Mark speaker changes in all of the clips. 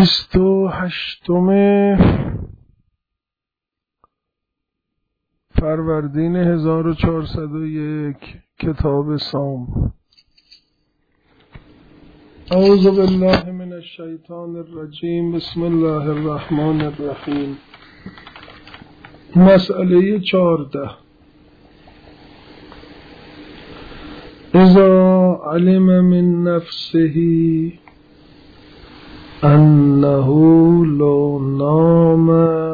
Speaker 1: 28 فروردین 1401 کتاب صوم. اعوذ بالله من الشیطان الرجیم. بسم الله الرحمن الرحیم. مسئله 14. اذا علم من نفسه انه لو نام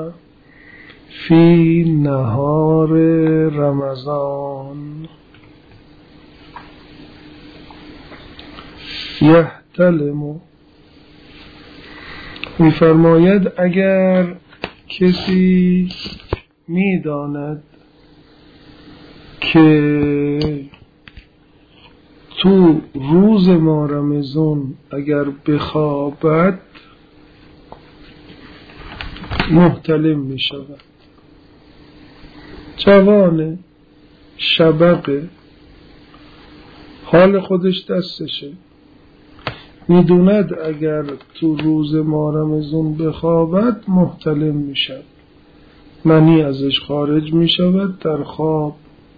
Speaker 1: فی نهار رمضان یحتلم. می‌فرماید اگر کسی می‌داند که تو روز ما رمضان اگر بخوابد محتلم می شود، جوانه، شبقه، حال خودش دستشه، میدوند اگر تو روز ما رمضان بخوابد محتلم می شود، منی ازش خارج می شود در خواب.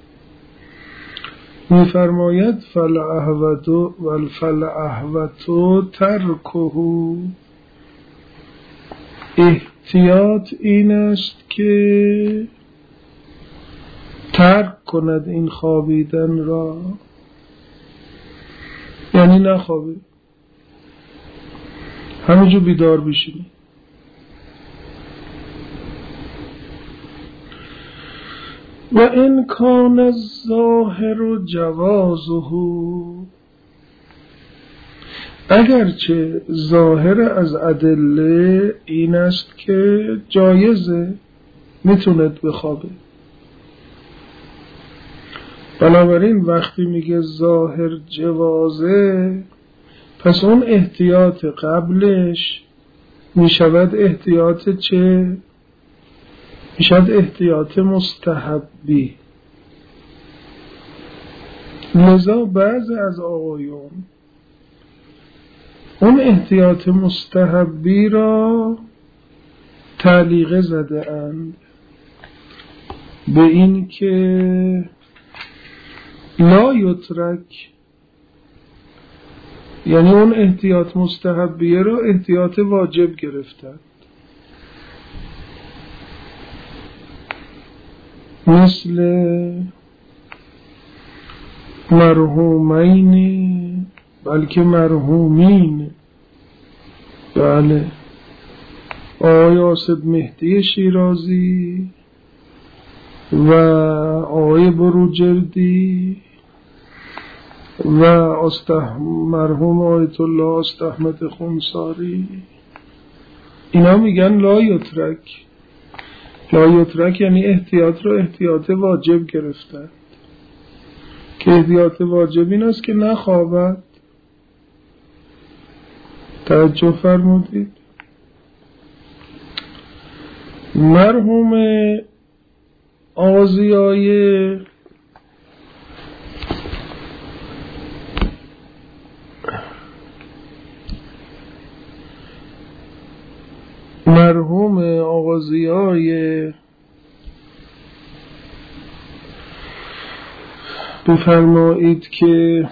Speaker 1: می‌فرماید فالاحوط ترکه. احتیاط این است که ترک کند این خوابیدن را، یعنی نخوابه، همینجور بیدار بشینه. و این کان الظاهر جوازه، اگرچه ظاهر از ادله این است که جایزه، میتوند بخوابه. بنابراین وقتی میگه ظاهر جوازه، پس اون احتیاط قبلش میشود احتیاط چه؟ میشود احتیاط مستحبی. لذا بعض از آقایون اون احتیاط مستحبی را تعلیقه زده اند به این که لا یترک، یعنی اون احتیاط مستحبیه را احتیاط واجب گرفتند، مثل مرحومین، بلکه مرحومین. بله، آقای آصف مهدی شیرازی و آقای بروجردی و مرحوم آیت الله استحمد خونساری، اینا میگن لا یترک. لا یترک یعنی احتیاط رو احتیاط واجب گرفتن، که احتیاط واجب این است که نخوابد. توجه فرمودید؟ مرحوم آقازیای بفرمایید که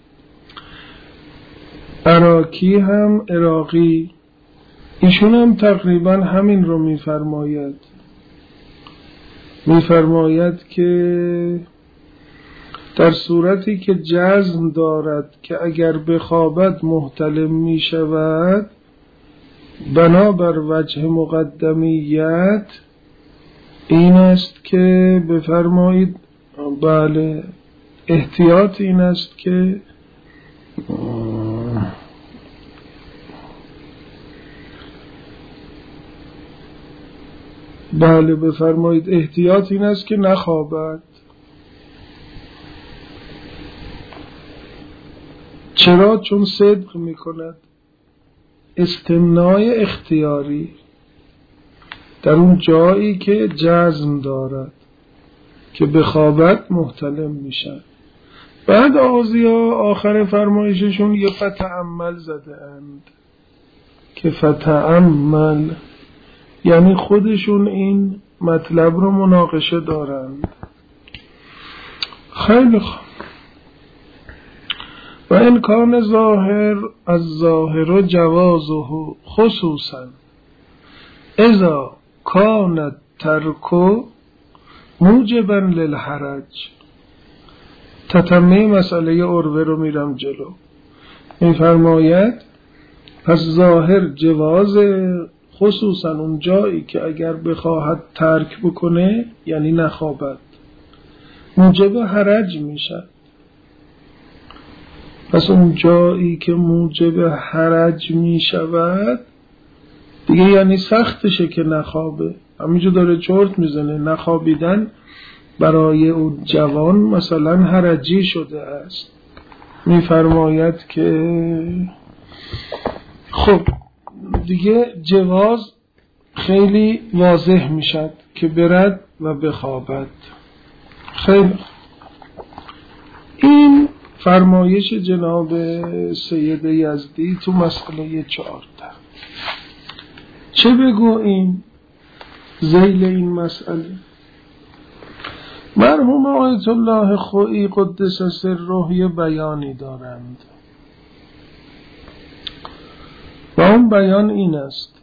Speaker 1: عراقی هم عراقی، ایشون هم تقریبا همین رو میفرماید که در صورتی که جزم دارد که اگر بخوابد محتلم می شود، بنابر وجه مقدمیت این است که بفرمایید بله، احتیاط این است که بله بفرمایید احتیاط این است که نخوابد. چرا؟ چون صدق می کند، استمنای اختیاری در اون جایی که جزم دارد که بخوابد محتلم میشن. بعد آزیا آخر فرمایششون یه فتعمل زده اند که فتأمل یعنی خودشون این مطلب رو مناقشه دارند. خیلی خوب. و این کان ظاهر از ظاهر جوازه خصوصا اذا کان ترک موجبا للحرج. تتمه مسئله عروه رو میرم جلو. میفرماید پس ظاهر جواز، خصوصا اون جایی که اگر بخواهد ترک بکنه یعنی نخوابد موجب حرج میشه. پس اون جایی که موجب حرج میشود دیگه یعنی سختشه که نخوابه. همینجا داره چرت میزنه. نخوابیدن برای اون جوان مثلا حرجی شده است. میفرماید که خب دیگه جواز خیلی واضح میشد که برد و بخوابد. خیلی این فرمایش جناب سید یزدی تو مسئله 14. چه بگوییم ذیل این مسئله؟ مرحوم آیت الله خویی قدس سره یه بیانی دارند و اون بیان این است.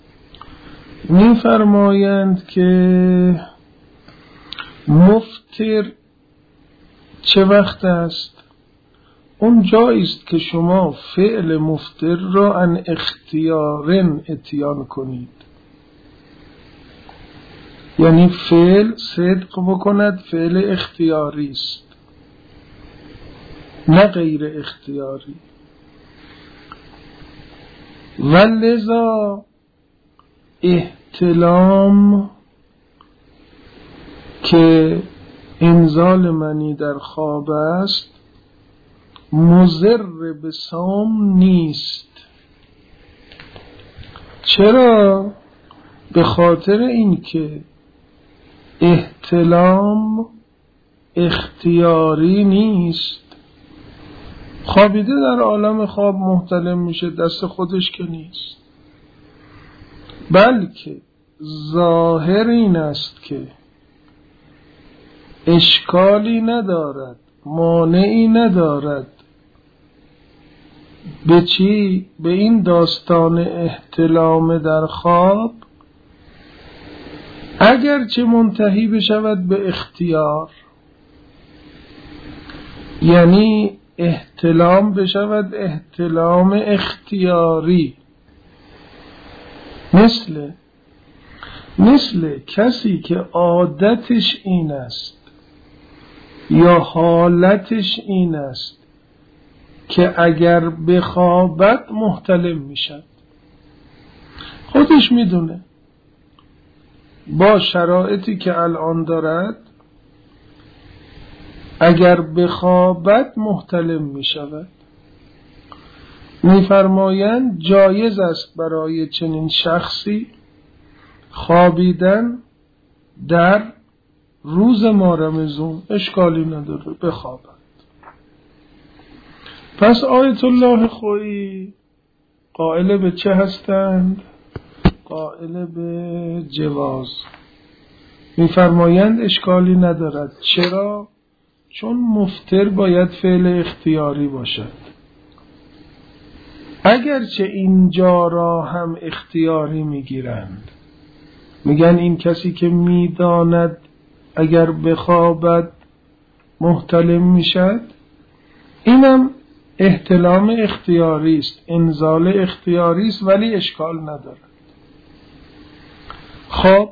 Speaker 1: می‌فرمایند که مفطر چه وقت است؟ اون جایی است که شما فعل مفطر را عن اختیارن اتیان کنید، یعنی فعل صدق بکند فعل اختیاری است نه غیر اختیاری. و لذا احتلام که انزال منی در خواب است مضر به صوم نیست. چرا؟ به خاطر اینکه احتلام اختیاری نیست. خوابیده در عالم خواب محتلم میشه، دست خودش که نیست، بلکه ظاهر این است که اشکالی ندارد، مانعی ندارد. به چی؟ به این داستان احتلام در خواب اگرچه منتهی بشود به اختیار، یعنی احتلام بشود احتلام اختیاری، مثل کسی که عادتش این است یا حالتش این است که اگر بخوابد محتلم میشد. خودش میدونه با شرایطی که الان دارد اگر بخوابد محتلم میشود. میفرمایند جایز است برای چنین شخصی خوابیدن در روز ماه رمضان، اشکالی نداره بخوابد. پس آیت الله خویی قائل به چه هستند؟ قائل به جواز. میفرمایند اشکالی ندارد. چرا؟ چون مفطر باید فعل اختیاری باشد. اگرچه اینجا را هم اختیاری میگیرند، میگن این کسی که میداند اگر بخوابد محتلم میشد، اینم احتلام اختیاری است، انزال اختیاری است، ولی اشکال ندارد. خب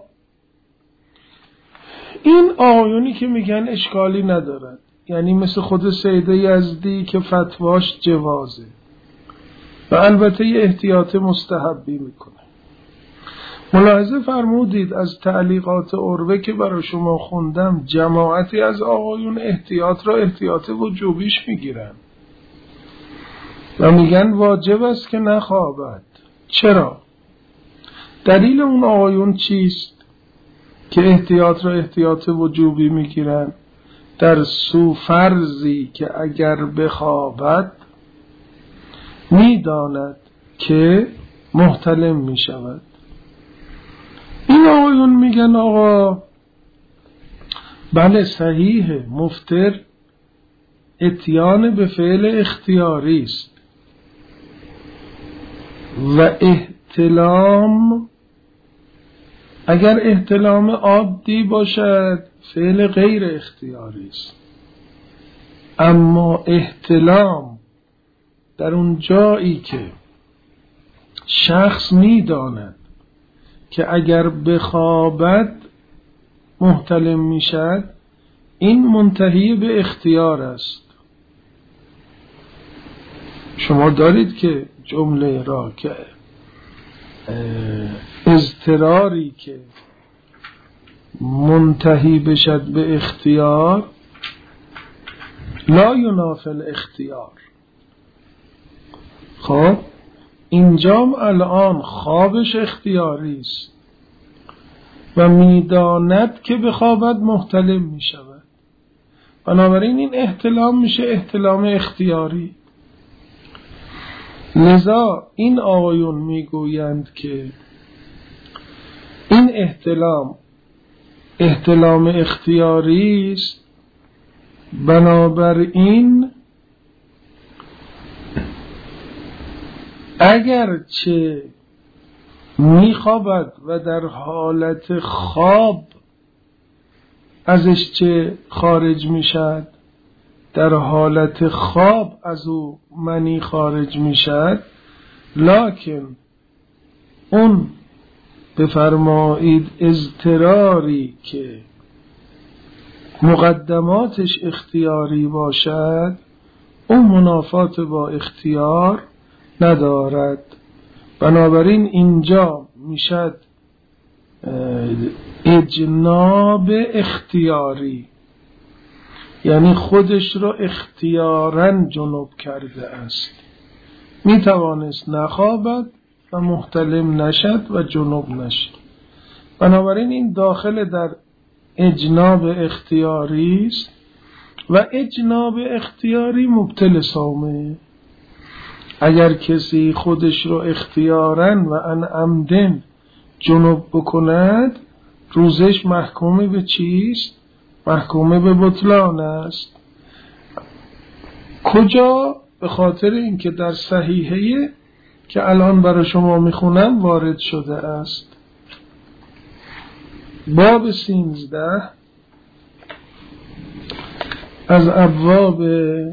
Speaker 1: این آقایونی که میگن اشکالی ندارد، یعنی مثل خود سید یزدی که فتواش جوازه و البته یه احتیاط مستحبی میکنه. ملاحظه فرمودید از تعلیقات عروه که برای شما خوندم جماعتی از آقایون احتیاط را احتیاط وجوبیش میگیرن و میگن واجب است که نخوابد. چرا؟ دلیل اون آقایون چیست که احتیاط را احتیاط وجوبی میگیرن؟ در فرضی که اگر بخوابد میداند که محتلم می شود. این آقایون میگن آقا بله صحیحه، مفطر اتیان به فعل اختیاری است و احتلام اگر احتلام عادی باشد فعل غیر اختیاری است، اما احتلام در اون جایی که شخص می‌داند که اگر بخوابد محتلم میشد، این منتهی به اختیار است. شما دارید که جمله را که اضطراری که منتهی بشد به اختیار لا ینافی الاختیار. خب اینجام الان خوابش اختیاری است و میداند که بخوابد محتلم می شود، بنابراین این احتلام میشه احتلام اختیاری. لذا این آقایون میگویند که این احتلام اختیاری است، بنابراین اگرچه میخوابد و در حالت خواب ازش چه خارج میشد، در حالت خواب از او منی خارج میشد، لکن اون بفرمایید اضطراری که مقدماتش اختیاری باشد اون منافات با اختیار ندارد. بنابراین اینجا میشد اجناب اختیاری، یعنی خودش را اختیاراً جنوب کرده است، میتوانست نخوابد و محتلم نشد و جنوب نشد. بنابراین این داخل در اجناب اختیاری است و اجناب اختیاری مبطل صومه. اگر کسی خودش رو اختیاراً و عن عمدن جنوب بکند، روزش محکوم به چیست؟ محکوم به بطلان است. کجا؟ به خاطر اینکه در صحیحه که الان برای شما میخونم وارد شده است. باب 13 از ابواب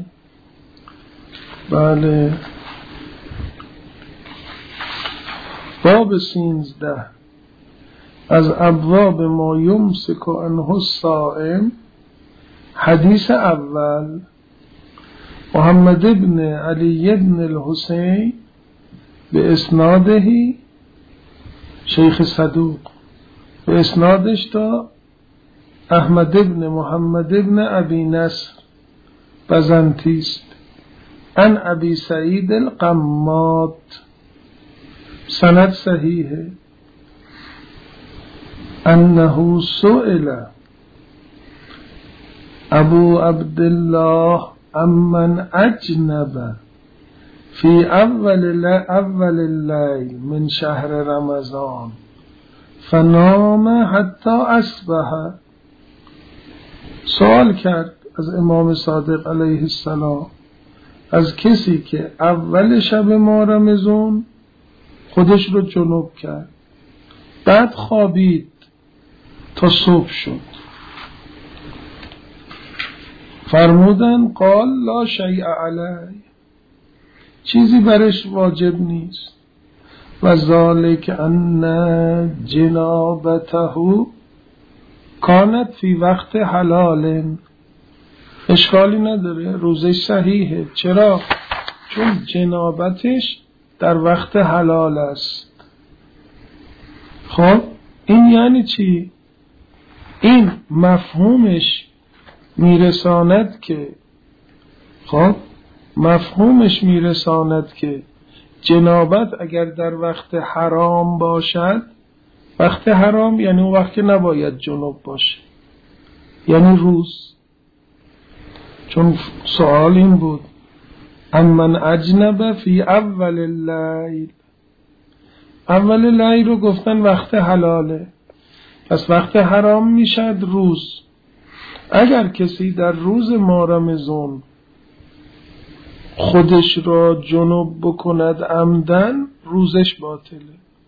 Speaker 1: باب 13 از ابواب ما یمسک عنه الصائم. حدیث اول محمد ابن علی ابن الحسین به اسناده شیخ صدوق، به اسنادش تا احمد ابن محمد ابن ابی نصر بزنطیست عن ابی سعید القماد، سند صحیحه. انه سئل ابو عبدالله امن اجنب فی اول اللیل من شهر رمضان فنام حتی اصبح. سوال کرد از امام صادق علیه السلام از کسی که اول شب ماه رمضان خودش رو جنوب کرد، بعد خوابید تا صبح شد. فرمودن قال لا شیء علیه، چیزی برش واجب نیست. و ذالک ان جنابته کانت فی وقت حلال، اشکالی نداره، روزش صحیحه. چرا؟ چون جنابتش در وقت حلال است. خب این یعنی چی؟ این مفهومش میرساند که جنابت اگر در وقت حرام باشد، وقت حرام یعنی اون وقت که نباید جنوب باشه، یعنی روز. چون سوال این بود امن اجنب فی اول اللیل، اول لعی رو گفتن وقت حلاله، پس وقت حرام میشد روز. اگر کسی در روز ماه رمضان خودش را جنب بکند عمدن، روزش باطله.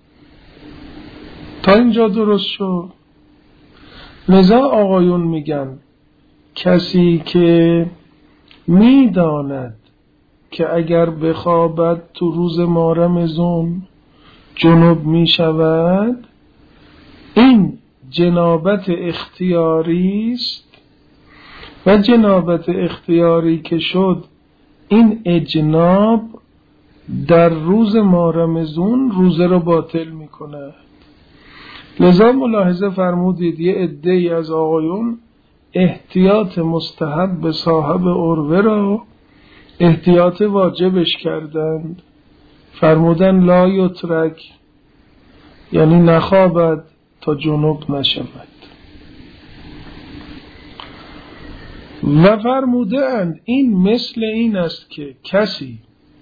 Speaker 1: تا اینجا درست شد؟ لذا آقایون میگن کسی که میداند که اگر بخوابد تو روز ماه رمضان جنب میشود، این جنابت اختیاری است و جنابت اختیاری که شد این اجناب در روز ماه رمضان روزه رو باطل میکنه. لذا ملاحظه فرمودید یه عده‌ای از آقایون احتیاط مستحب به صاحب عروه را احتیاط واجبش کردند، فرمودن لا یترک، یعنی نخوابد تا جنوب نشود. و فرمودند این مثل این است که کسی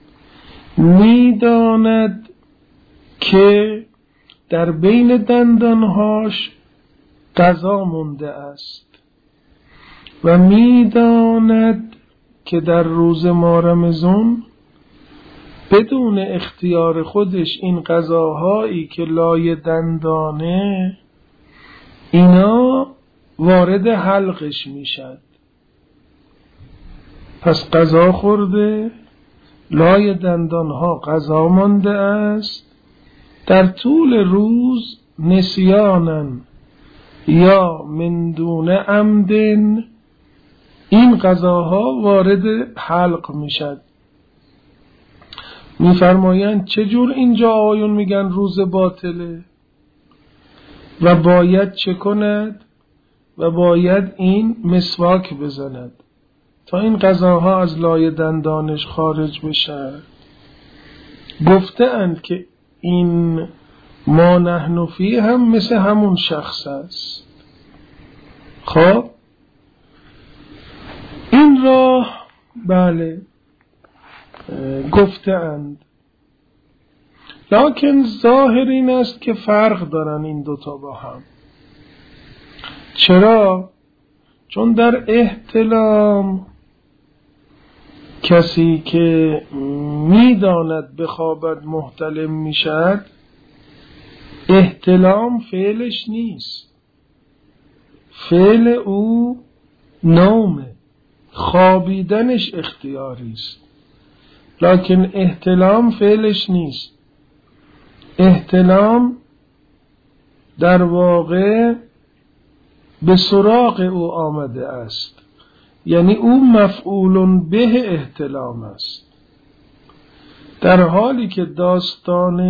Speaker 1: میداند که در بین دندانهاش غذا مونده است و میداند که در روز ماه رمضان بدون اختیار خودش این غذاهایی که لای دندانه اینا وارد حلقش میشد، پس غذا خورده، لای دندانها غذا مانده است، در طول روز نسیانن یا من دون عمدن این غذاها وارد حلق میشد. میفرمایند چجور اینجا آقایون میگن روز باطله و باید چه کند؟ و باید این مسواک بزند تا این غذاها از لای دندانش خارج بشه. گفته اند که این ما نحن فیه هم مثل همون شخص است. خب این را بله گفته اند، لکن ظاهر این است که فرق دارن این دوتا با هم. چرا؟ چون در احتلام کسی که میداند بخوابد محتلم میشد، احتلام فعلش نیست، فعل او نومه، خوابیدنش اختیاری است، لکن احتلام فعلش نیست. احتلام در واقع به سراغ او آمده است، یعنی او مفعول به احتلام است، در حالی که داستان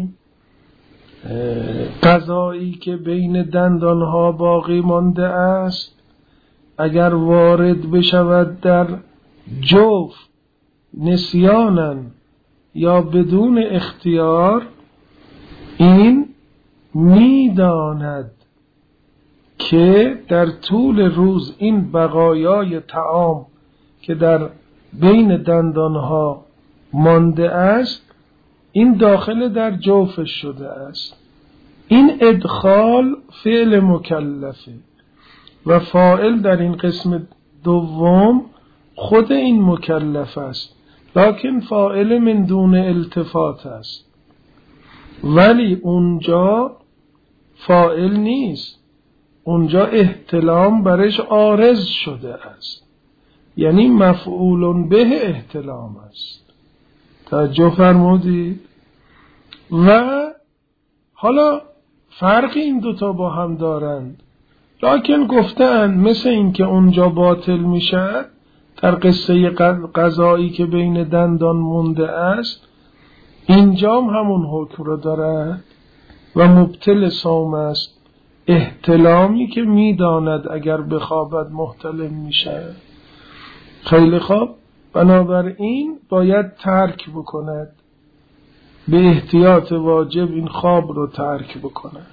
Speaker 1: غذایی که بین دندانها باقی مانده است اگر وارد بشود در جوف نسیانن یا بدون اختیار، این میداند که در طول روز این بقایای طعام که در بین دندانها مانده است این داخل در جوفش شده است. این ادخال فعل مکلفه و فاعل در این قسم دوم خود این مکلف است، لکن فاعل من دون التفات است، ولی اونجا فاعل نیست، اونجا احتلام برش عارض شده است، یعنی مفعول به احتلام است. توجه فرمودید؟ و حالا فرق این دوتا با هم دارند، لکن گفتند مثل این که اونجا باطل میشد در قصه غذایی که بین دندان مونده است، اینجا همون حکم رو دارد و مبطل صوم است، احتلامی که میداند اگر بخوابد محتلم میشه. خیلی خوب، بنابراین باید ترک بکند، به احتیاط واجب این خواب رو ترک بکند.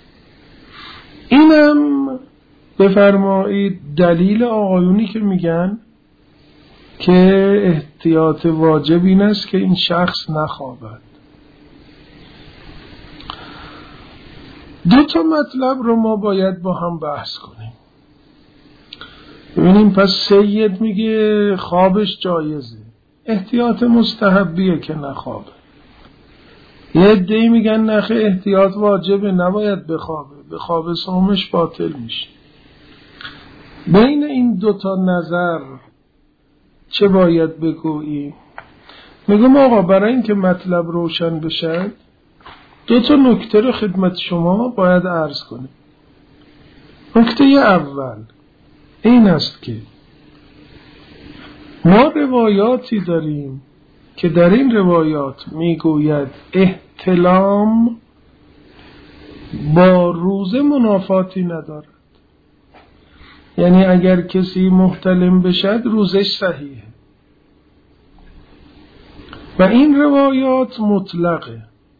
Speaker 1: اینم بفرمایید دلیل آقایونی که میگن که احتیاط واجب این است که این شخص نخوابد. دو تا مطلب رو ما باید با هم بحث کنیم. ببینیم پس سید میگه خوابش جایزه، احتیاط مستحبیه که نخوابه. یه عده‌ای میگن نخه احتیاط واجبه، نباید بخوابه، بخوابه صومش باطل میشه. بین این دوتا نظر چه باید بگوییم؟ میگم آقا برای اینکه مطلب روشن بشه دو تا نکته رو خدمت شما باید عرض کنیم. نکته اول این است که ما روایاتی داریم که در این روایات میگوید احتلام با روزه منافاتی ندارد، یعنی اگر کسی محتلم بشد روزش صحیحه و این روایات مطلقه،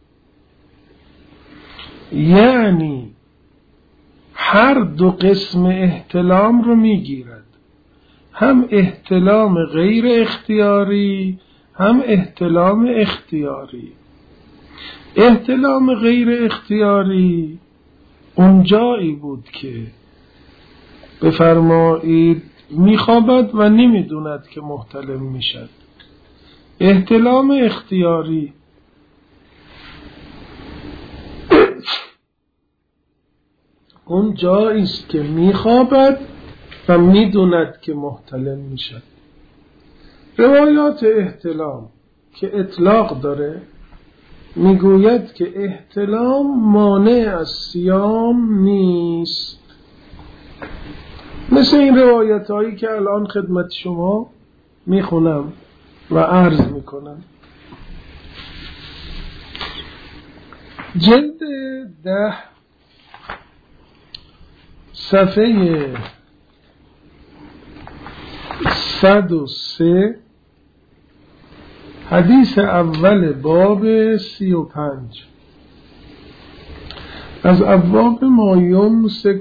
Speaker 1: یعنی هر دو قسم احتلام رو میگیرد، هم احتلام غیر اختیاری هم احتلام اختیاری. احتلام غیر اختیاری اونجایی بود که بفرمایید میخوابد و نمیدوند که محتلم میشد. احتلام اختیاری اون جایی است که میخوابد و میدوند که محتلم میشد. روایات احتلام که اطلاق داره میگوید که احتلام مانع از صیام نیست، مثل این روایت هایی که الان خدمت شما میخونم و عرض میکنم. جلد 10 صفحه 103 حدیث اول باب 35 از ابواب ما یمسک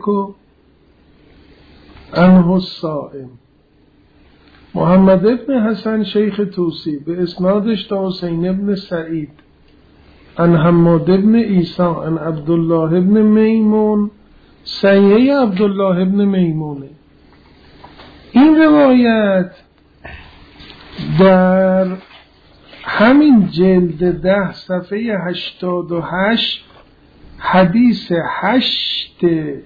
Speaker 1: عنه الصائم. محمد ابن حسن شیخ توسی به اسنادش تا حسین ابن سعید عن حماد ابن عیسی عن عبدالله ابن میمون، صحیح عبدالله ابن میمونه. این روایت در همین جلد 10 صفحه 88 حدیث 8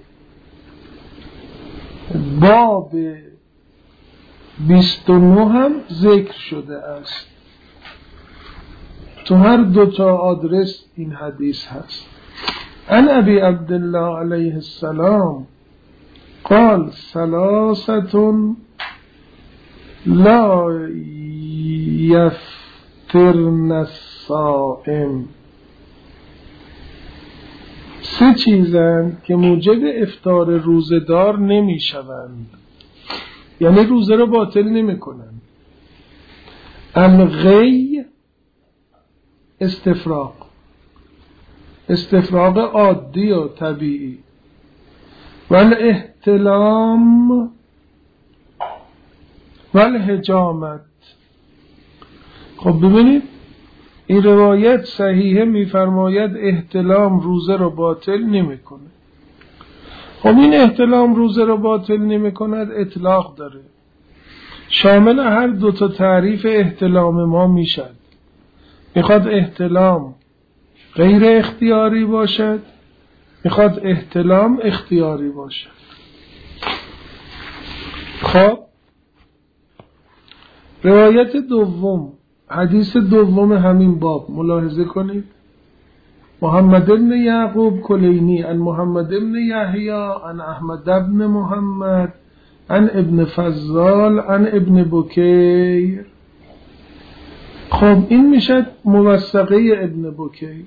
Speaker 1: باب 29 هم ذکر شده است. تو هر دوتا آدرس این حدیث هست. عن ابی عبدالله علیه السلام قال ثلاثة لا یفطرن الصائم. سه چیزن که موجب افطار روزدار نمی شوند، یعنی روزه رو باطل نمی کنند. الغی، استفراغ عادی و طبیعی، والاحتلام والحجامت. خب ببینید این روایت صحیحه میفرماید احتلام روزه رو باطل نمیکنه. خب این احتلام روزه رو باطل نمیکند اطلاق داره، شامل هر دوتا تعریف احتلام ما میشد. میخواد احتلام غیر اختیاری باشد، میخواد احتلام اختیاری باشد. خب روایت دوم، حدیث دوم همین باب ملاحظه کنید. محمد بن یعقوب کلینی عن محمد بن یحیی عن احمد بن محمد عن ابن فضال عن ابن بکیر. خب این میشد موثقه ابن بکیر.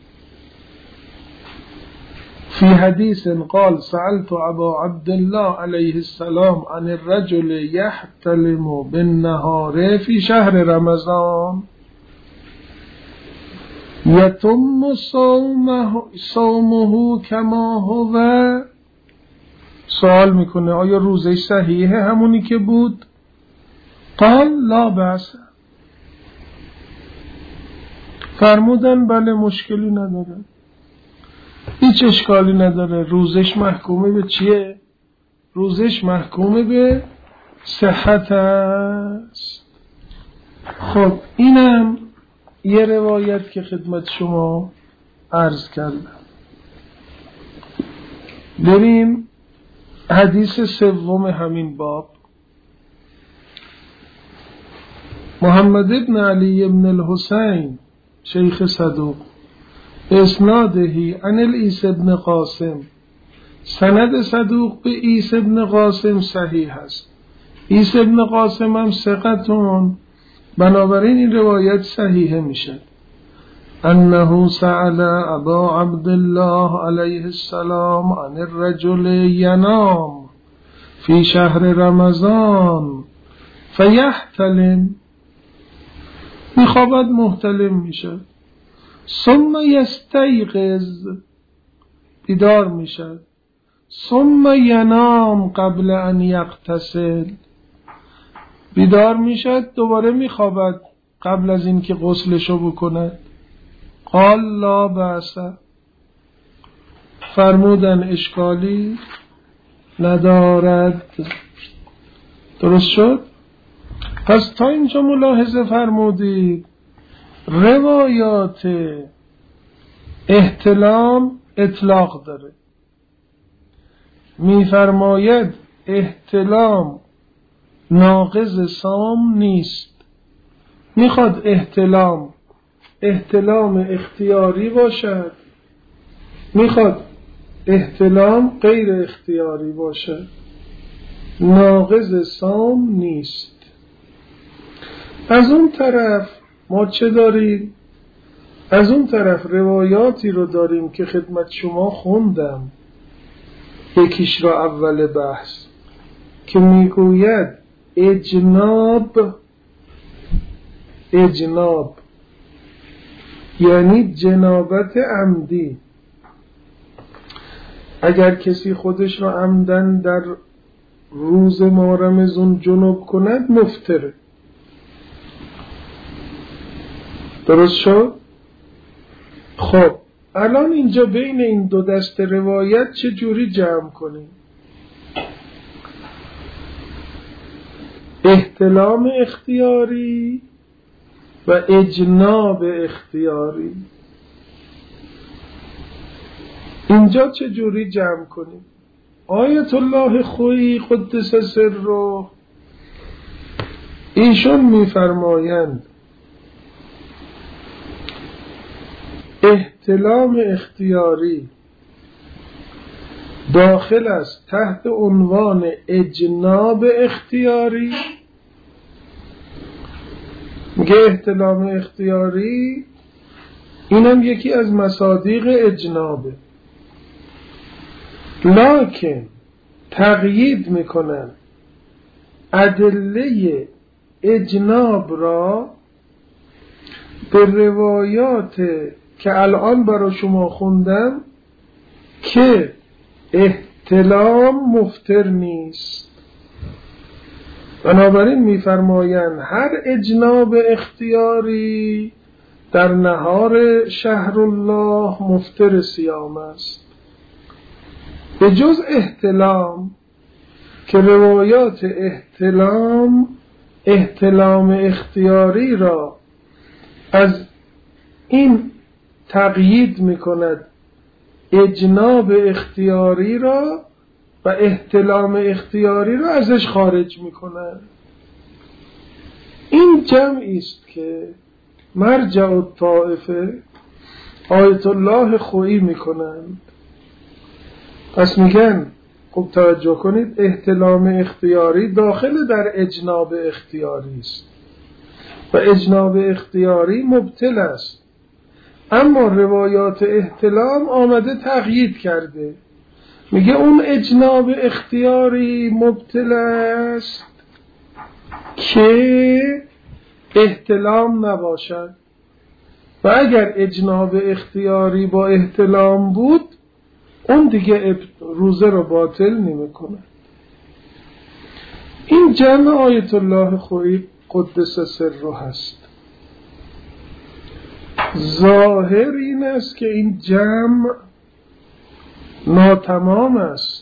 Speaker 1: فی حدیث قال سألت ابا عبدالله علیه السلام عن الرجل یحتلم بالنهار فی شهر رمضان یتم صومه کما هو. سوال میکنه آیا روزش صحیحه همونی که بود؟ قال لا بأس. فرمودن بله مشکلی نداره. هیچ اشکالی نداره. روزش محکومه به چیه؟ روزش محکومه به صحت است. خب اینم یه روایت که خدمت شما عرض کردم. بریم حدیث سوم همین باب. محمد ابن علی ابن الحسین شیخ صدوق اسنادهی عن العیس ابن قاسم، سند صدوق به عیس ابن قاسم صحیح است. عیس ابن قاسم هم ثقتون، بنابراین این روایت صحیحه میشه. انه سأل ابا عبدالله علیه السلام عن الرجل ینام فی شهر رمضان فیحتلم، میخوابد محتلم میشه، ثم یستیقظ بیدار میشه، ثم ینام قبل ان یغتسل بیدار میشه، دوباره میخوابد قبل از اینکه غسلشو بکنه. قال لا بأس، فرمودن اشکالی ندارد. درست شد؟ پس تا اینجا ملاحظه فرمودید روایات احتلام اطلاق داره. میفرماید احتلام ناقض صام نیست. میخواد احتلام اختیاری باشد، میخواد احتلام غیر اختیاری باشد، ناقض صام نیست. از اون طرف ما چه داریم؟ از اون طرف روایاتی رو داریم که خدمت شما خوندم، یکیش را اول بحث، که میگوید اجناب یعنی جنابت عمدی. اگر کسی خودش را عمدن در روز ماه رمضان جنوب کند مفطره. درست شد؟ خب الان اینجا بین این دو دسته روایت چه جوری جمع کنیم؟ احتلام اختیاری و اجناب اختیاری، اینجا چه جوری جمع کنیم؟ آیت الله خویی قدس سره ایشون میفرمایند احتلام اختیاری داخل است تحت عنوان اجناب اختیاری. میگه احتلام اختیاری اینم یکی از مصادیق اجنابه، لکن تقیید میکنن ادله اجناب را به روایات که الان برای شما خوندم که احتلام مفطر نیست. بنابراین میفرمایند هر اجناب اختیاری در نهار شهر الله مفطر صیام است، به جز احتلام که روایات احتلام اختیاری را از این تقیید میکند اجناب اختیاری را و احتلام اختیاری را ازش خارج میکند. این جمعی است که مرجع الطائفه آیت الله خویی میکنند. پس میگن خوب توجه کنید، احتلام اختیاری داخل در اجناب اختیاری است و اجناب اختیاری مبطل است، اما روایات احتلام آمده تقیید کرده، میگه اون اجناب اختیاری مبطل است که احتلام نباشد، و اگر اجناب اختیاری با احتلام بود اون دیگه روزه رو باطل نمیکنه. این جمع آیت الله خویی قدس سره هست. ظاهر این است که این جمع ناتمام است.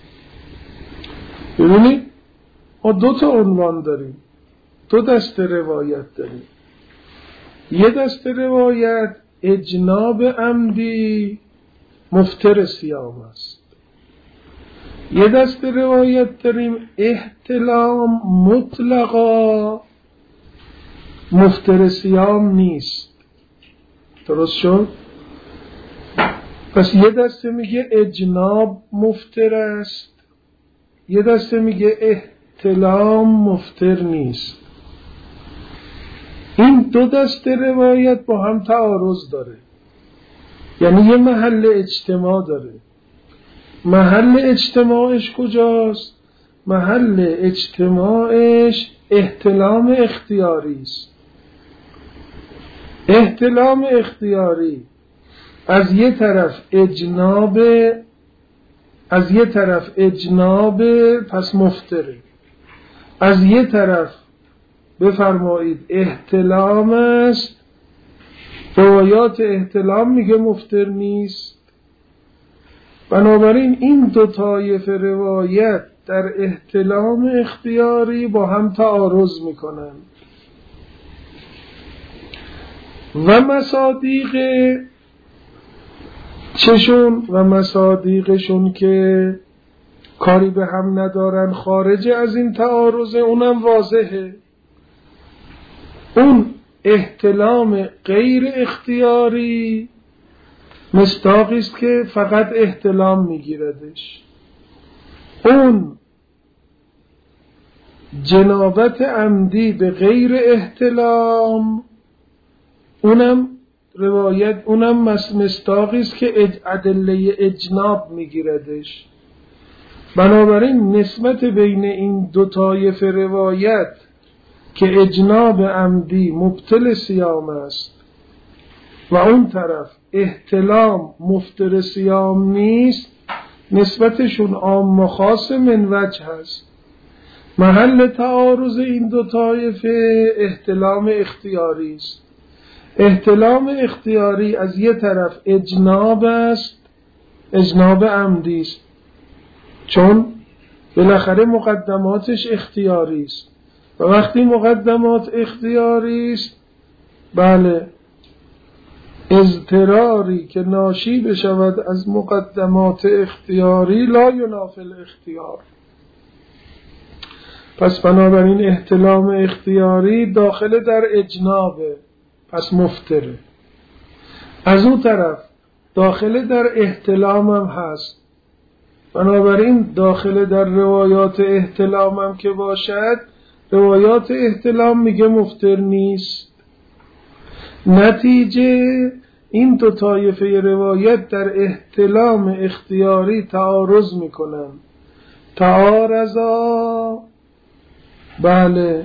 Speaker 1: ببینید ما 2 تا عنوان داریم، 2 دسته روایت داریم. یه دسته روایت اجناب عمدی مفطر صیام است، یه دسته روایت داریم احتلام مطلقا مفطر صیام نیست. درست شد؟ پس یه دسته میگه اجناب مفطر است، یه دسته میگه احتلام مفطر نیست. این 2 دسته روایت با هم تعارض داره، یعنی یه محل اجتماع داره. محل اجتماعش کجاست؟ محل اجتماعش احتلام اختیاری است. احتلام اختیاری از یه طرف اجناب پس مفطره، از یه طرف بفرمایید احتلام است، روایات احتلام میگه مفطر نیست. بنابراین این 2 طایفه روایت در احتلام اختیاری با هم تعارض میکنن و مصادیق چشون و مصادیقشون که کاری به هم ندارن خارج از این تعارض، اونم واضحه. اون احتلام غیر اختیاری مصداقی است که فقط احتلام میگیردش. اون جنابت عمدی به غیر احتلام اونم روایت، اونم مصداقی است که ادله اجناب میگیردش. بنابراین نسبت بین این 2 طایفه روایت که اجناب عمدی مبطل صیام است و اون طرف احتلام مفطر صیام نیست، نسبتشون عام و خاص من وجه هست. محل تعارض این 2 طایفه احتلام اختیاری است. احتلام اختیاری از یه طرف اجناب است، اجناب عمدی است، چون بالاخره مقدماتش اختیاری است و وقتی مقدمات اختیاری است، بله، اضطراری که ناشی بشود از مقدمات اختیاری لا ینافی الاختیار. پس بنابراین احتلام اختیاری داخل در اجنابه، پس مفطره. از اون طرف داخل در احتلام هم هست، بنابراین داخل در روایات احتلام هم که باشد، روایات احتلام میگه مفطر نیست. نتیجه این 2 طایفه روایت در احتلام اختیاری تعارض میکنن. تعارضا، بله،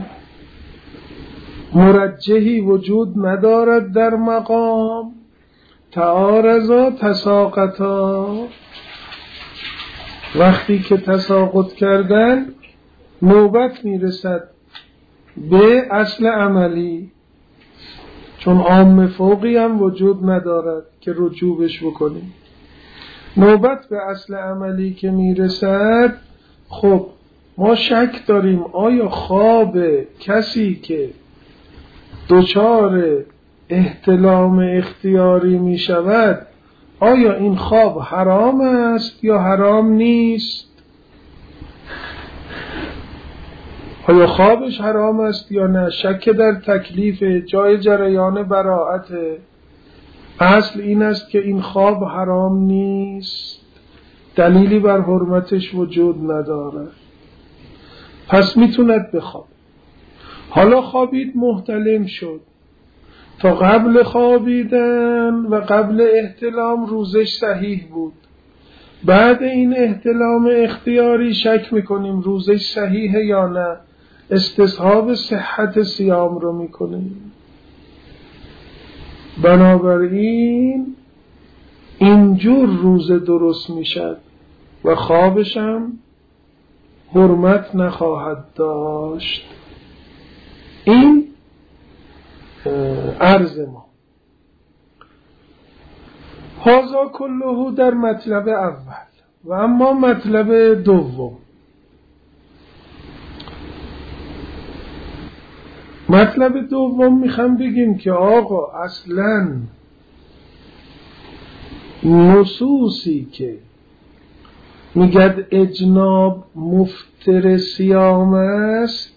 Speaker 1: مرجحی وجود ندارد در مقام. تعارضا تساقطا، وقتی که تساقط کردن نوبت میرسد به اصل عملی، چون عام فوقی هم وجود ندارد که رجوعش بکنیم. نوبت به اصل عملی که میرسد، خب ما شک داریم آیا خواب کسی که دچار احتلام اختیاری می شود، آیا این خواب حرام است یا حرام نیست؟ آیا خوابش حرام است یا نه؟ شک در تکلیف، جای جریان براءت. اصل این است که این خواب حرام نیست، دلیلی بر حرمتش وجود نداره، پس میتوند بخواب. حالا خوابید، محتلم شد، تا قبل خوابیدن و قبل احتلام روزش صحیح بود. بعد این احتلام اختیاری شک میکنیم روزش صحیحه یا نه، استصحاب صحت صیام رو میکنیم. بنابراین اینجور روزه درست میشد و خوابشم حرمت نخواهد داشت. این عرض ما. هذا کله در مطلب اول. و اما مطلب دوم، مطلب دوم میخوام بگیم که آقا اصلاً نصوصی که میگد اجناب مفتر صیام است،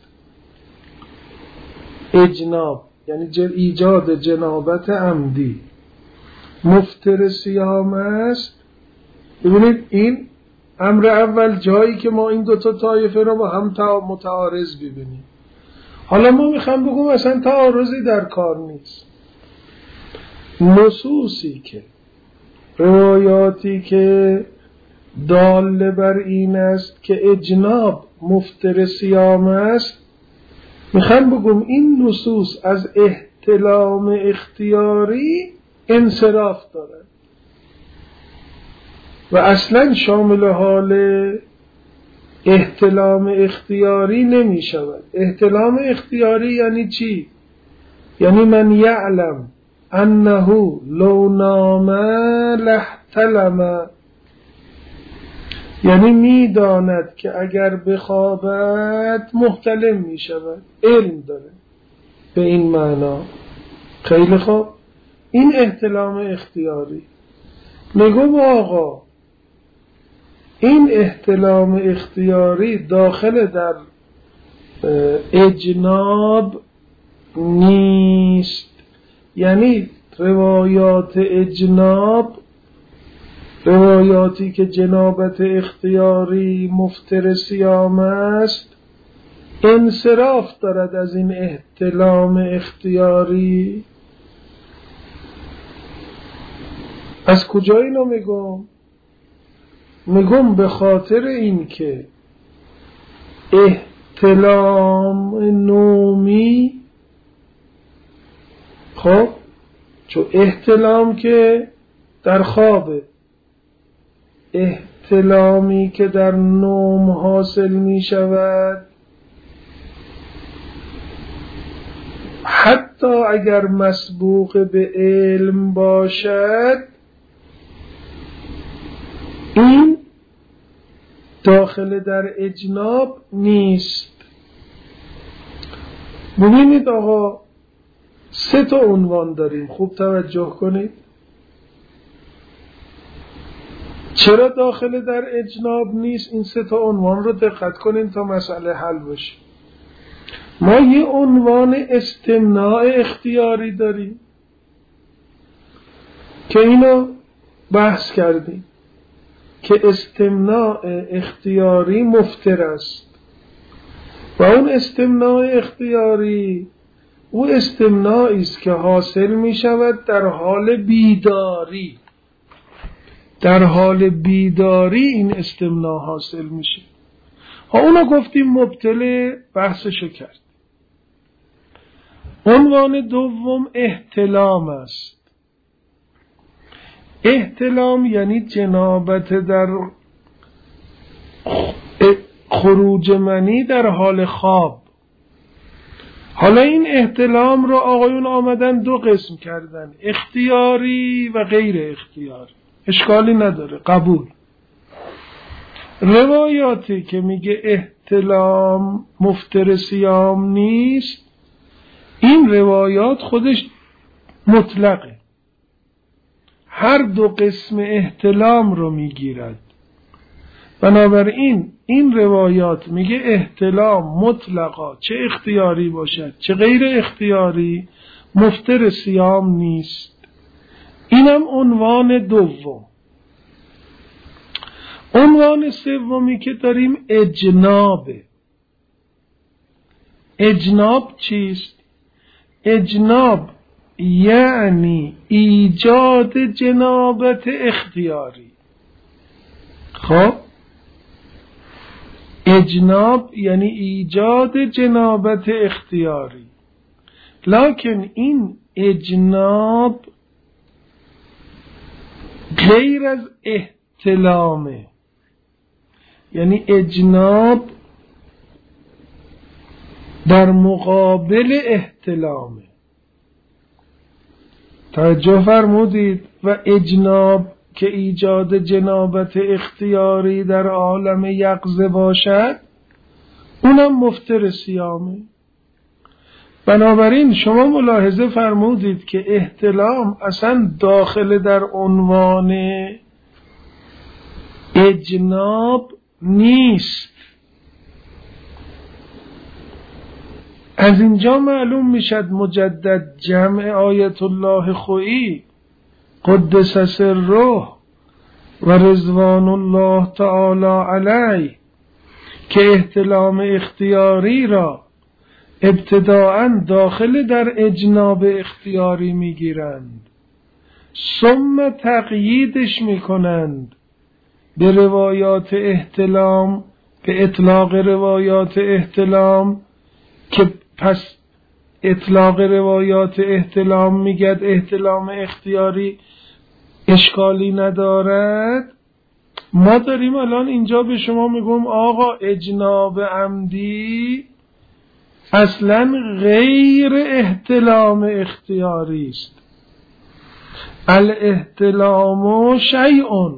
Speaker 1: اجناب یعنی ایجاد جنابت عمدی مفتر صیام است. ببینید این امر اول جایی که ما این دوتا طایفه رو با هم متعارض ببینیم. حالا ما میخوام بگم اصلا تعارضی در کار نیست. نصوصی که روایاتی که دال بر این است که اجناب مفتر صیام است، میخوام بگم این نصوص از احتلام اختیاری انصراف دارد و اصلا شامل حال احتلام اختیاری نمی شود. احتلام اختیاری یعنی چی؟ یعنی من یعلم انه لو نام لاحتلم، یعنی می داند که اگر بخوابد محتلم می شود، علم داره به این معنا. خیلی خوب، این احتلام اختیاری. میگم آقا این احتلام اختیاری داخل در اجناب نیست. یعنی روایات اجناب، روایاتی که جنابت اختیاری مفتر صیام است، انصراف دارد از این احتلام اختیاری. از کجا اینو میگم؟ میگم به خاطر این که احتلام نومی، خب چون احتلام که در خوابه، احتلامی که در نوم حاصل می شود، حتی اگر مسبوق به علم باشد، این داخل در اجناب نیست. ببینید آقا 3 تا عنوان داریم، خوب توجه کنید. چرا داخل در اجناب نیست؟ این 3 تا عنوان رو دقت کنید تا مسئله حل بشه. ما یه عنوان استمناء اختیاری داریم که اینو بحث کردیم که استمناء اختیاری مفتر است و اون استمناء اختیاری او استمناعی است که حاصل می شود در حال بیداری. در حال بیداری این استمناء حاصل میشه. اونو گفتیم مبطل، بحثشو کرد. عنوان دوم احتلام است. احتلام یعنی جنابت در خروج منی در حال خواب. حالا این احتلام رو آقایون آمدن 2 قسم کردن، اختیاری و غیر اختیاری. اشکالی نداره، قبول. روایاتی که میگه احتلام مفتر صیام نیست، این روایات خودش مطلقه، هر 2 قسم احتلام رو میگیرد. بنابراین این روایات میگه احتلام مطلقا چه اختیاری باشد چه غیر اختیاری مفتر صیام نیست. اینم عنوان دوم. عنوان سومی که داریم اجنابه. اجناب چیست؟ اجناب یعنی ایجاد جنابت اختیاری. خب اجناب یعنی ایجاد جنابت اختیاری، لکن این اجناب غیر از احتلامه. یعنی اجناب در مقابل احتلامه. توجه فرمودید. و اجناب که ایجاد جنابت اختیاری در عالم یقظه باشد، اونم مفطر صیامه. بنابراین شما ملاحظه فرمودید که احتلام اصلا داخل در عنوان اجناب نیست. از اینجا معلوم میشد مجدد جمع آیت الله خویی قدس سره و رضوان الله تعالی علیه که احتلام اختیاری را ابتداءً داخل در اجناب اختیاری میگیرند، ثم تقییدش میکنند به روایات احتلام، به اطلاق روایات احتلام، که پس اطلاق روایات احتلام میگد احتلام اختیاری اشکالی ندارد. ما داریم الان اینجا به شما میگم آقا اجناب عمدی اصلا غیر احتلام اختیاری است. الاحتلام شیء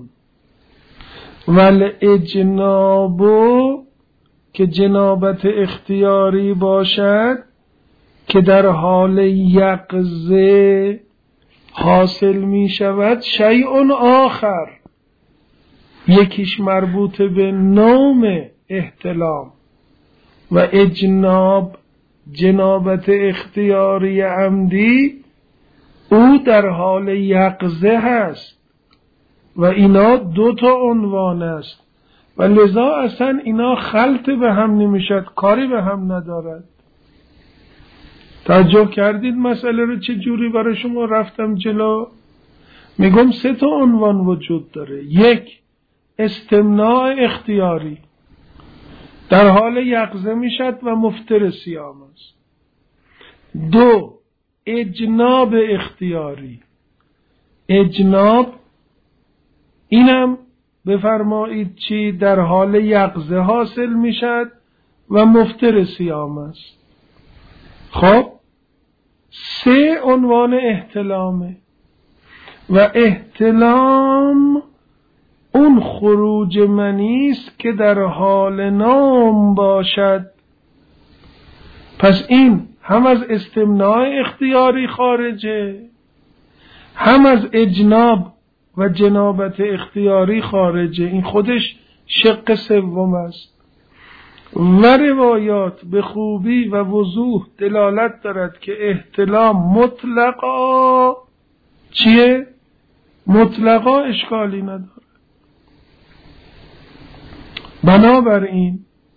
Speaker 1: والاجناب که جنابت اختیاری باشد که در حال یقظه حاصل می شود، شیء آخر، یکیش مربوط به نوم احتلام و اجناب جنابت اختیاری عمدی او در حال یقظه هست و اینا دو تا عنوان است و لذا اصلا اینا خلط به هم نمیشد، کاری به هم ندارد. توجه کردید مسئله رو چه جوری برای شما رفتم جلو؟ میگم سه تا عنوان وجود داره. یک، استمناع اختیاری، در حال یقظه میشد و مفطر صیام است. دو، اجناب اختیاری، اجناب اینم بفرمایید چی؟ در حال یقظه حاصل میشد و مفطر صیام است. خب سه عنوان احتلامه و احتلام اون خروج منی است که در حال نوم باشد. پس این هم از استمناع اختیاری خارجه، هم از اجناب و جنابت اختیاری خارجه. این خودش شق سوم است و روایات به خوبی و وضوح دلالت دارد که احتلام مطلقا چیه؟ مطلقا اشکالی نداره. بنابراین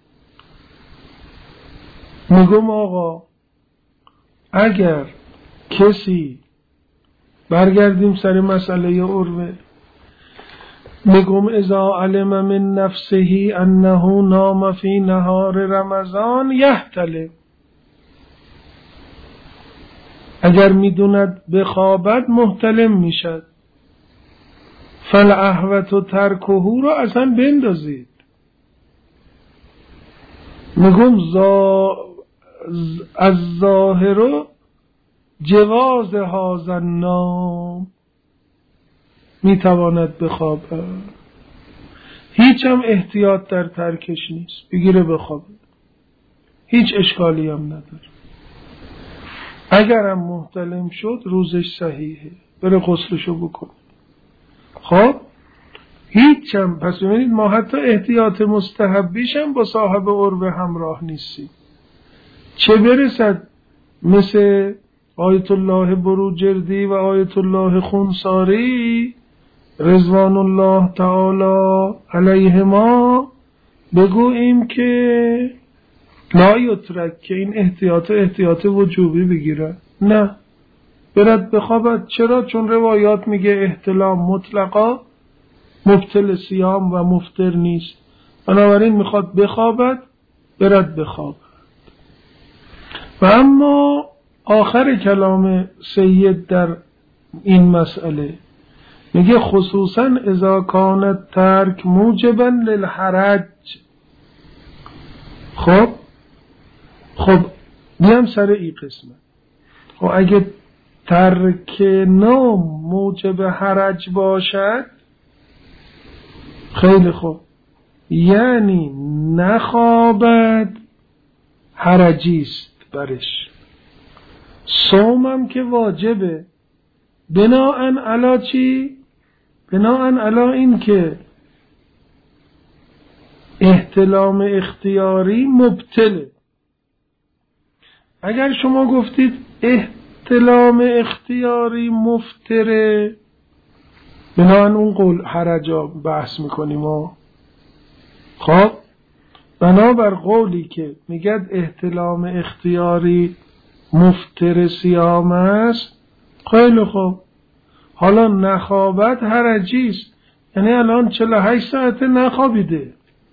Speaker 1: میگم آقا اگر کسی، برگردیم سر مسئله عروه، میگم اذا علم من نفسه انه نام فی نهار رمضان یحتلم، اگر میدوند بخوابد محتلم میشد. فالاحوط ترکه را اصلا بندازید. میگم از ظاهر جواز هذا النوم، میتواند بخوابد، هیچ هم احتیاط در ترکش نیست، بگیره بخوابه، هیچ اشکالی هم نداره. اگرم محتلم شد روزش صحیحه، بره غسلشو بکنه. خب هیچ هم، پس ببینید ما حتی احتیاط مستحبیش هم با صاحب عروه همراه نیستیم، چه برسد مثل آیت الله بروجردی و آیت الله خونساری رضوان الله تعالی علیهما بگوییم که لا یترک، که این احتیاط وجوبی بگیره، نه، برد بخوابد. چرا؟ چون روایات میگه احتلام مطلقا مبطل صیام و مفطر نیست، بنابراین میخواد بخوابد، برد بخوابد. و اما آخر کلام سید در این مسئله میگه خصوصا اذا کانت ترک موجبا للحرج. خب بیام سر این قسمت. خب اگه ترک نوم موجب حرج باشد، خیلی خوب، یعنی نخوابد حرجیست برش. صومم که واجبه، بناءً علا چی؟ بناءً علا این که احتلام اختیاری مبتله. اگر شما گفتید احتلام اختیاری مفتره، بناءً اون قول حرجا بحث میکنیم و خب بنابر قولی که میگد احتلام اختیاری مفتر صیام است، خیلی خوب، حالا نخوابت حرجیست، یعنی الان 48 ساعته نخوابیده،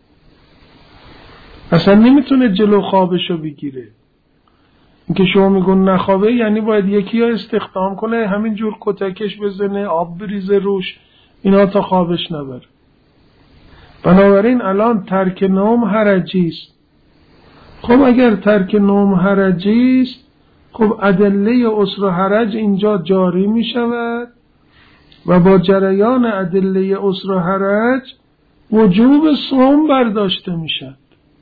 Speaker 1: اصلا نمیتونه جلو خوابشو بگیره. اینکه شما میگون نخوابه یعنی باید یکی ها استخدام کنه همینجور کتکش بزنه، آب بریزه روش، اینا تا خوابش نبره. بنابراین الان ترک نوم حرجیست. خب اگر ترک نوم حرجیست، خب ادله عسر و حرج اینجا جاری می شود و با جریان ادله عسر و حرج وجوب صوم برداشته می شود،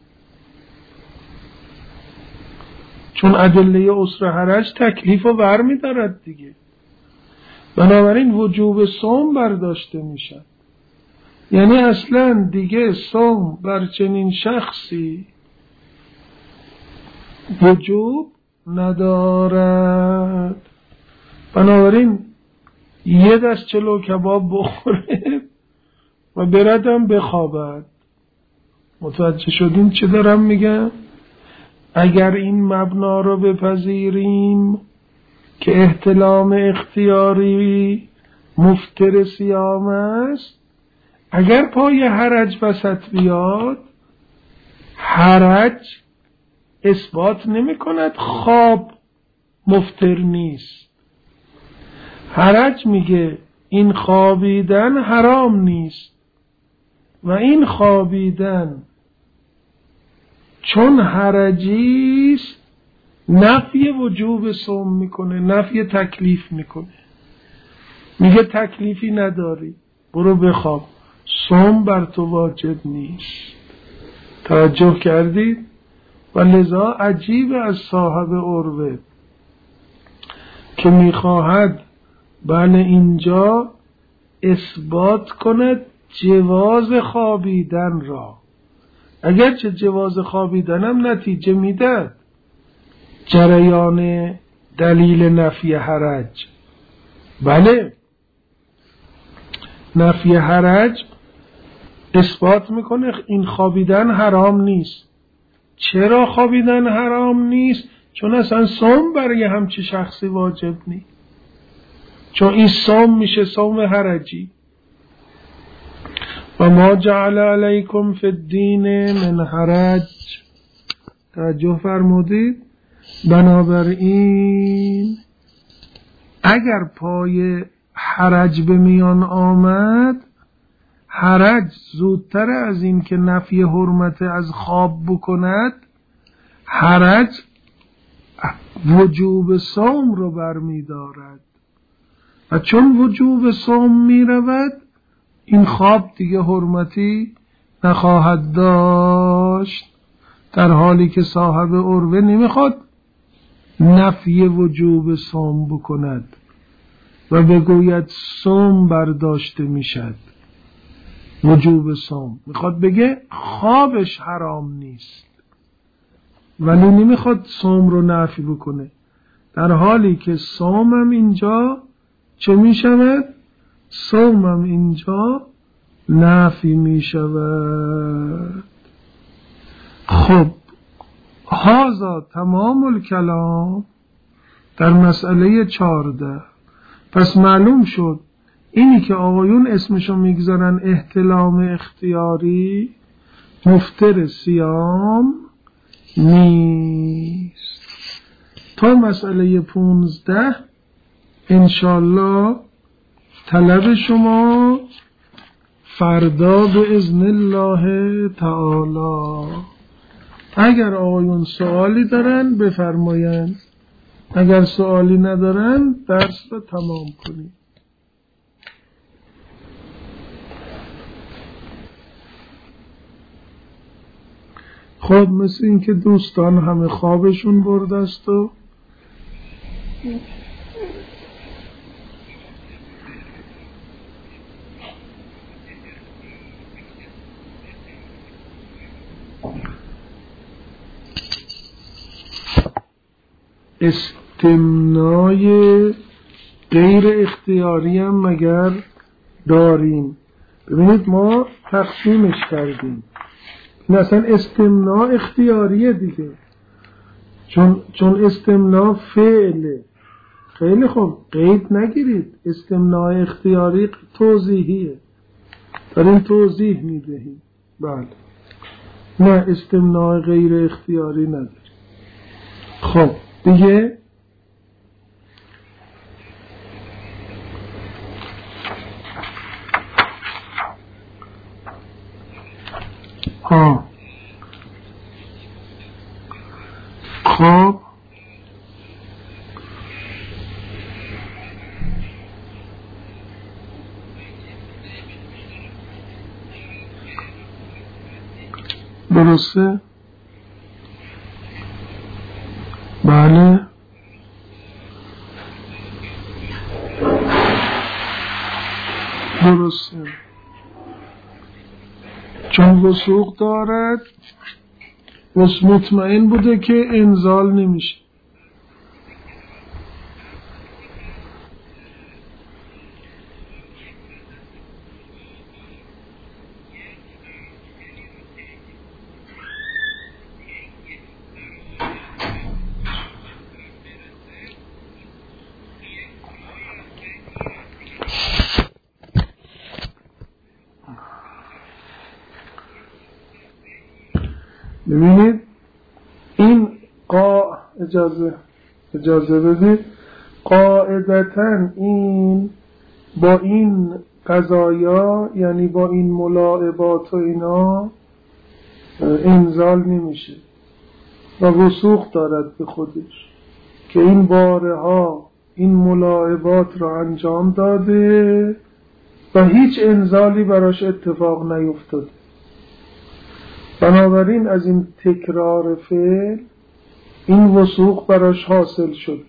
Speaker 1: چون ادله عسر و حرج تکلیف رو برمی دارد دیگه. بنابراین وجوب صوم برداشته می شود، یعنی اصلا دیگه صوم بر چنین شخصی وجوب ندارد. بنابراین یه دست چلو کباب بخوره و بردم بخوابد. متوجه شدین چه دارم میگم؟ اگر این مبنا رو بپذیریم که احتلام اختیاری مفتر صیام است، اگر پای حرج وسط بیاد، حرج اثبات نمی کند خواب مفتر نیست. حرج میگه این خوابیدن حرام نیست و این خوابیدن چون حرجیست نفی وجوب صوم میکنه، نفی تکلیف میکنه، میگه تکلیفی نداری، برو بخواب، صوم بر تو واجب نیست. توجه کردید؟ و لذا عجیب از صاحب عروه که میخواهد بله اینجا اثبات کند جواز خوابیدن را، اگرچه جواز خوابیدنم نتیجه میدهد جریان دلیل نفی حرج. بله نفی حرج اثبات میکنه این خوابیدن حرام نیست. چرا خوابیدن حرام نیست؟ چون اصلا صوم برای همچی شخصی واجب نیست، چون این صوم میشه صوم حرجی. و ما جعل علیکم فی الدین من حرج. توجه فرمودید؟ بنابراین اگر پای حرج به میان آمد، حرج زودتر از این که نفی حرمت از خواب بکند، حرج وجوب صوم رو برمی دارد و چون وجوب صوم می رود، این خواب دیگه حرمتی نخواهد داشت، در حالی که صاحب عروه نمیخواد نفی وجوب صوم بکند و بگوید صوم برداشته میشد، وجوب صوم میخواد بگه خوابش حرام نیست ولی نمیخواد صوم رو نفی بکنه، در حالی که صومم اینجا چه میشود؟ صومم اینجا نفی میشود. خب هذا تمام الکلام در مسئله 14. پس معلوم شد اینی که آقایون اسمشو میگذارن احتلام اختیاری مفتر صیام نیست. تا مسئله 15 انشالله طلب شما فردا به اذن الله تعالی. اگر آقایون سوالی دارن بفرمایند. اگر سوالی ندارن درس رو تمام کنیم. خب مثل این که دوستان همه خوابشون برده است و استمنای غیر اختیاری هم مگر داریم؟ ببینید ما تقسیمش کردیم. این اصلا استمنا اختیاریه دیگه، چون استمنا فعله. خیلی خوب، قید نگیرید. استمنا اختیاری توضیحیه، داریم توضیح میدهیم. بله، نه استمنا غیر اختیاری نداریم. خب دیگه خب درسته؟ بله درسته، چون وثوق دارد مطمئن بوده که انزال نمیشه. ببینید این اجازه بدید، قاعدتاً این با این قضایا، یعنی با این ملاعبات و اینا انزال نمیشه و وثوق دارد به خودش که این بارها این ملاعبات را انجام داده و هیچ انزالی براش اتفاق نیفتاده. بنابراین از این تکرار فعل این وثوق براش حاصل شد.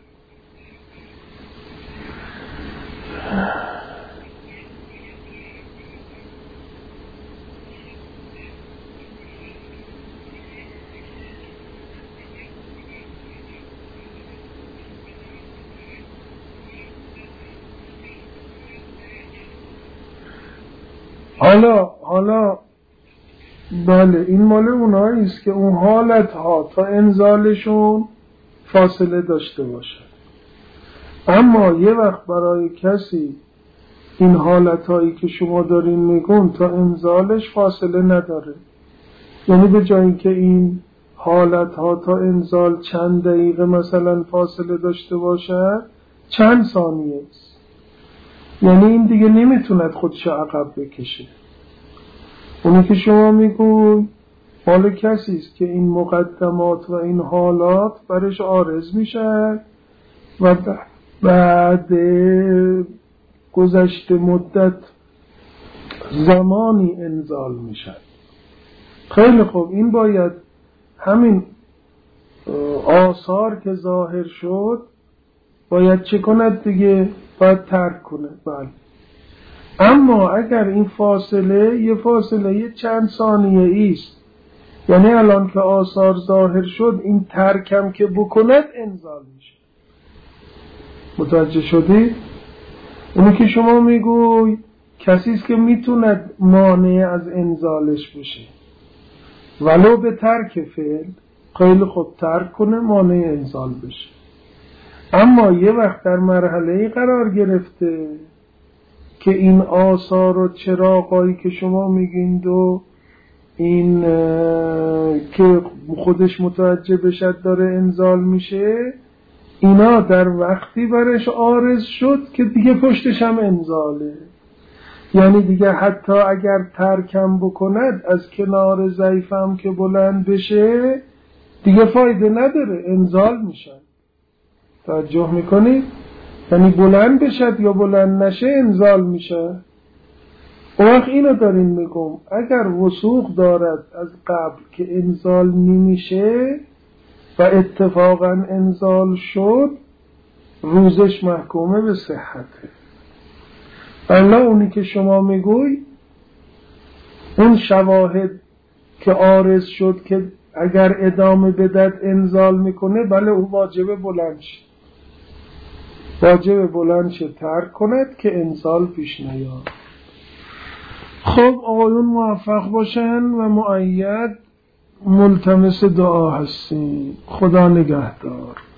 Speaker 1: حالا بله، این مال اونایی است که اون حالت ها تا انزالشون فاصله داشته باشه. اما یه وقت برای کسی این حالت هایی که شما دارین میگون تا انزالش فاصله نداره، یعنی به جایی که این حالت ها تا انزال چند دقیقه مثلا فاصله داشته باشه، چند ثانیه است، یعنی این دیگه نمیتوند خودش عقب بکشه. اونی که شما میگوی مال کسی است که این مقدمات و این حالات برش عارض میشه و بعد گذشته مدت زمانی انزال میشه. خیلی خوب، این باید همین آثار که ظاهر شد باید چه کند دیگه؟ باید ترک کنه. بله، اما اگر این فاصله یه فاصله چند ثانیه است، یعنی الان که آثار ظاهر شد این ترکم که بکند انزال میشه. متوجه شدید؟ اونی که شما میگوی کسی است که میتوند مانع از انزالش بشه ولو به ترک فعل، خیلی خوب ترک کنه مانع انزال بشه. اما یه وقت در مرحله‌ای قرار گرفته که این آثار و چراغایی که شما میگیند و این که خودش متوجه بشد داره انزال میشه، اینا در وقتی برش عارض شد که دیگه پشتش هم انزاله. یعنی دیگه حتی اگر ترکم بکند از کنار ضعیفم که بلند بشه دیگه فایده نداره، انزال میشن. توجه میکنید؟ یعنی بلند بشد یا بلند نشه انزال میشه. اون وقت اینو داریم میگم اگر وثوق دارد از قبل که انزال نمیشه و اتفاقا انزال شد، روزش محکومه به صحته. الله اونی که شما میگوی اون شواهد که عارض شد که اگر ادامه بدد انزال میکنه، بله اون واجب بلند شد، واجب بلند شد ترک کند که انزال پیش نیاد. خب آقایون موفق باشن و مؤید ملتمس دعا هستیم. خدا نگهدار.